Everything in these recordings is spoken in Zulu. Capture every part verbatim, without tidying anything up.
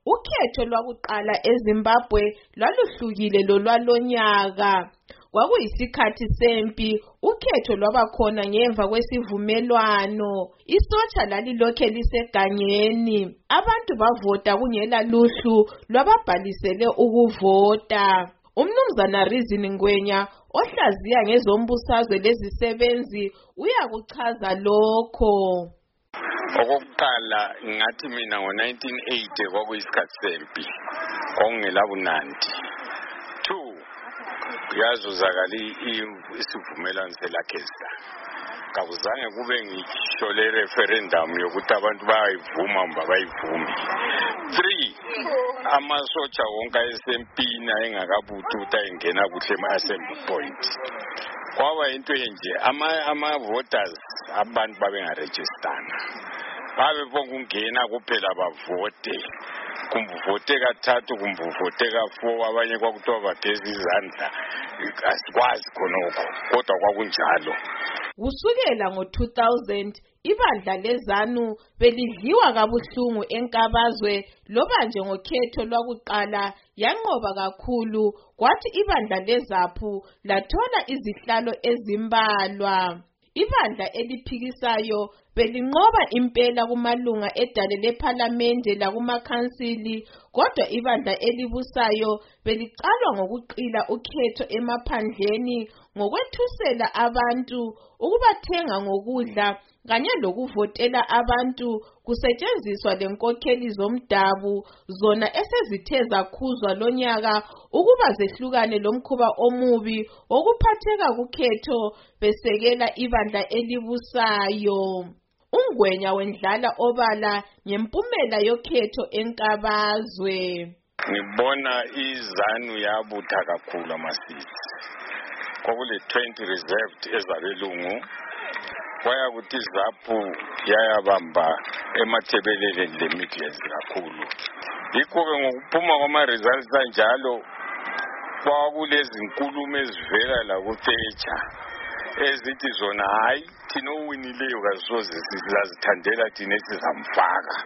Ukhetho lwakuqala eZimbabwe lwaluhlukile lolwalonyaka. Kwakuyisikhathi sempi, ukhetho lwabakhona ngemva kwesivumelwano. Isotsha lalilokhe lisegangeni. Abantu bavota kungela luhlu lwababhalisele ukuvota. Umnumzana Reason Ngwenya ohlaziya ngezombusazwe lezisebenzi uyakuchaza lokho. Okokuqala ngathi mina ngo nineteen eighty kwakuyisikhathi sempi kwakungela bunandi. Two, yazuzakali isivumelwano selakesa. Kakuzange kube ngisho le referendum yokuthi abantu bayivuma mba bayivumi. Three, amasotsha wonke esempini engakabuthi ukuthi ayengena kuhle ema-assembly point. Kwaba into enje ama ama voters abantu babengarejistana. Babe bongungena kuphela bavote. Kumvote kathathu kumvote ka-four abanye kwakuthiwa bageza izandla. Asikwazi khonokho kodwa kwakunjalo. Kusukela ngo two thousand ibandla leZANU belidliwa kabuhlungu enkabazwe loba nje ngokhetho lwakuqala yanqoba kakhulu kwathi ibandla leZAPU lathola izihlalo ezimbalwa. Ibandla eliphikisayo belinqoba impela kumalunga edale lePhalamende lakumakhansili kodwa ibandla elibusayo belicalwa ngokuqila ukhetho emaphandleni ngokwethusela abantu ukubathenga ngokudla kanye lokuvotela abantu kusetshenziswa lenkokheli zomdabu zona esezithe zakhuzwa lonyaka ukuba zehlukane lomkhuba omubi okuphatheka kukhetho besekela ibandla elibusayo. Ungwenya wendlala obala ngempumela yokhetho enkabazwe. Ngibona iZANU yabutha kakhulu amasisi. Kwakule twenty reserved ezabelungu. Kwaya kuthi iZAPU yayabamba emathebeleleni le-Midlands kakhulu. Yikho-ke ngokuphuma kwama-results anjalo kwakulezi nkulumo ezivela la ku-Thatcher ezithi zona hayi thina owinileyo kasoze sizazithandela thina sizamfaka.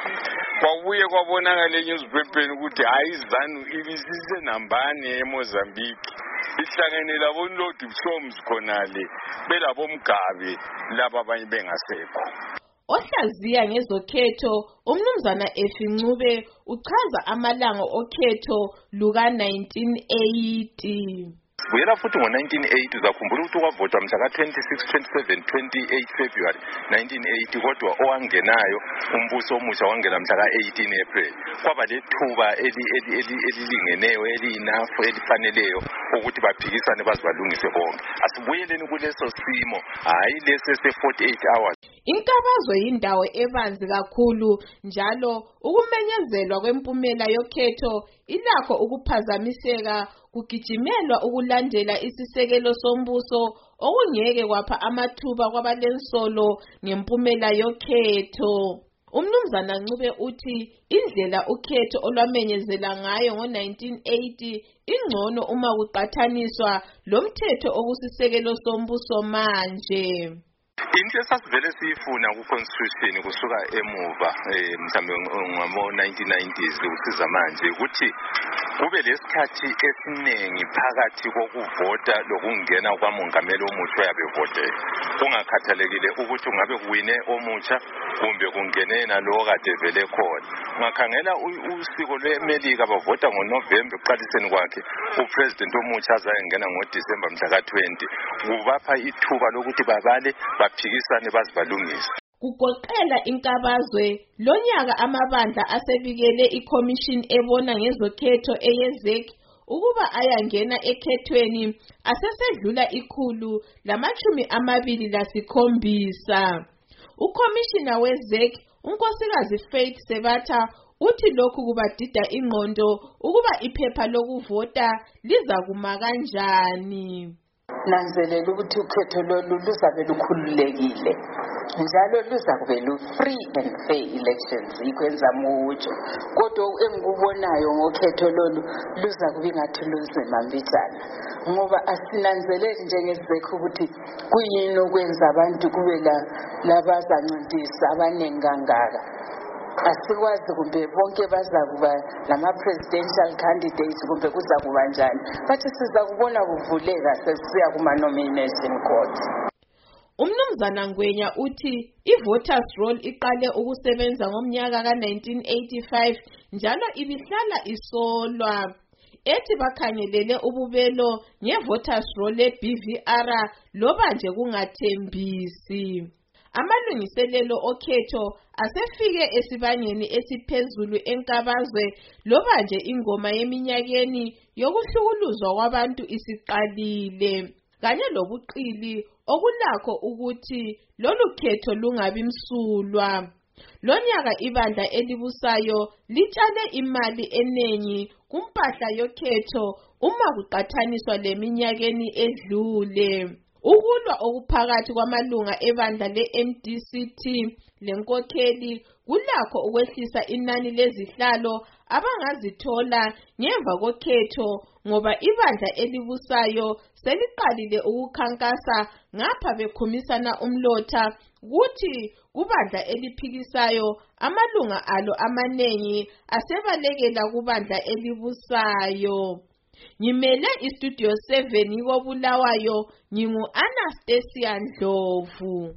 Kwabuye kwabonakala enyuziphepheni ukuthi hayi iZANU ibisisenambane eMozambique ihlangene labonlodi Mhlomi khonale belabomgabe laba abanye bengasekho. Ohlaziya ngezokhetho umnumzana Efincube uchaza amalanga okhetho luka nineteen eighty. Buyela futhi ngo nineteen eighty uzakhumbula ukuthi kwavotwa mhla ka twenty-six, twenty-seven, twenty-eight February nineteen eighty kodwa owangenayo umbuso omusha wangena mhla ka eighteen April. Kwaba lethuba elilingeneyo eliyinafu elifaneleyo ukuthi baphikisane bazibalungise bonke. Asibuyeleni kuleso simo hayi lese se forty-eight hours. Inkabazwe yindawo ebanzi kakhulu njalo ukumenyezelwa kwempumela yokhetho ilakho ukuphazamiseka kugijimelwa ukulandela isisekelo sombuso okungeke kwapha amathuba kwabalensolo ngempumela yokhetho. Umnumzana Ncube uthi indlela ukhetho olwamenyezela ngayo ngo nineteen eighty ingcono uma kuqathaniswa lomthetho okusisekelo sombuso manje. Into esasivele siyifuna ku-constitution kusuka emuva mhlawumbe ngamo nineteen nineties kusiza manje ukuthi kube lesikhathi esiningi phakathi kokuvota lokungena kwamongameli omutsha oyabevotela. Kungakhathalekile ukuthi ungabe kuwine omutsha kumbe kungene nalowo kade vele khona. Ungakhangela usiko lweMelika bavota ngoNovember ekuqaliseni kwakhe upresident omutsha azayengena ngoDisemba mhla ka twenty. Kubapha ithuba lokuthi babale baphikisane bazibalungise. Kugoqela inkabazwe lonyaka amabandla asebikele iCommission ebona ngezokhetho eyeZEC ukuba ayangena ekhethweni asesedlula ikhulu lamachumi amabili lasikhombisa. Ucommissioner weZEC unkosikazi Faith Sebatha uthi lokhu kubadida ingqondo ukuba iphepha lokuvota liza kuma kanjani. Nanzelela ukuthi ukhetho lolu luzabe lukhululekile njalo luzabe lu-free and fair elections ikwenza mutsho kodwa engikubonayo ngokhetho lolu luzabe ingathi lunzima mbijana ngoba asinanzeleli njengeZEC ukuthi kuyini okwenza abantu kube la labazancintisa abaningi kangaka. asikwazi kumbe bonke bazakuba lama-presidential candidates kumbe kuzakuba njani, but sizakubona kuvuleka sesiya kuma-nomination court. Umnumzana Ngwenya uthi i-voters roll iqale ukusebenza ngomnyaka ka nineteen eighty-five njalo ibihlala isolwa. Ethi bakhangelele ububelo nge-voters roll e-B V R loba nje kungathembisi. Amalungiselelo okhetho asefike esibangeni esiphezulu enkabazwe loba nje ingoma yeminyakeni yokuhlukuluzwa kwabantu isiqalile. Kanye lobuqili okulakho ukuthi lolu khetho lungabi msulwa. Lonyaka ibandla elibusayo litshale imali enengi kumpahla yokhetho uma kuqathaniswa leminyakeni edlule. Ukulwa okuphakathi kwamalunga ebandla le-M D C T lenkokheli kulakho ukwehlisa inani lezihlalo abangazithola ngemva kokhetho ngoba ibandla elibusayo seliqalile ukukhankasa ngapha bekhumisana umlotha kuthi kubandla eliphikisayo amalunga alo amanengi asebalekela kubandla elibusayo. Ngimele istudio seven yiko Bulawayo, ngingu Anastasia Ndlovu.